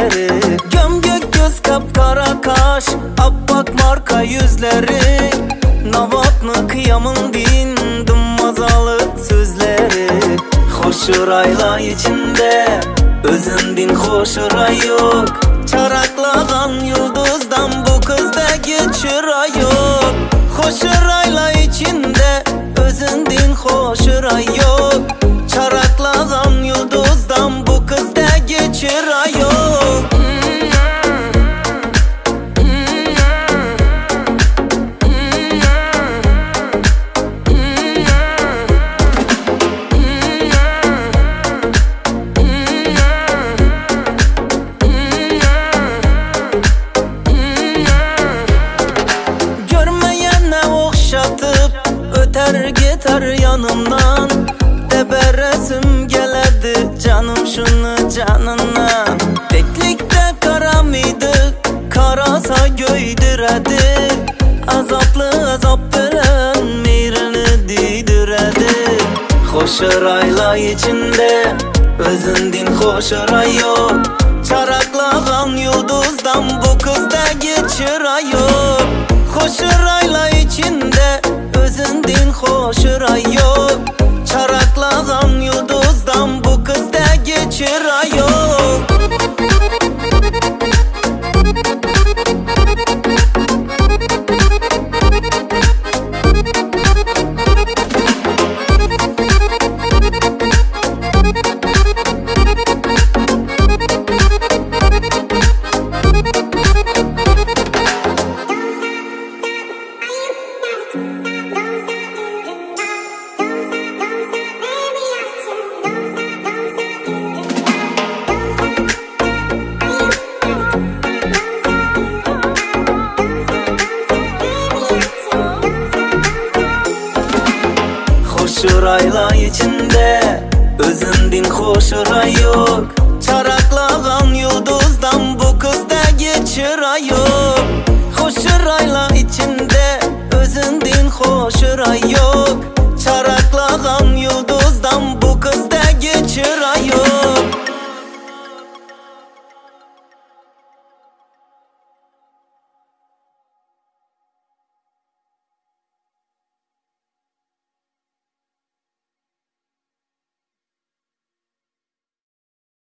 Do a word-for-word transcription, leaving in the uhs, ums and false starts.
gözleri, gömgök göz kapkara kaş, appak marka yüzleri, navatlı kıyamın din dımazalı sözleri. Hoşur ayla içinde özündin hoşur ay yok, çaraklagan yıldızdan bu kızda geçir ay yok. Hoşur ayla içinde özündin hoşur ay yok, çaraklagan yıldızdan bu kızda geçir ay yok. Öter gitar yanımdan, teberesim geledi canım şunu canından. Teklikte kara mıydı, karasa göydüredi, azaplı azap veren mirini didüredi. Hoşur ayla içinde özündin hoşur ay yok, çaraklagan yıldızdan bu kızda geçir ay yok. Hoşur ayla içinde özündin hoşur ay yok, çaraklagan yıldızdan bu kızda geçir ay yok. Hoşur ayla içinde özündin hoşur ay yok, çaraklagan yıldızdan bu kızda geçir ay yok. Hoşur ayla içinde özündin hoşur ay yok,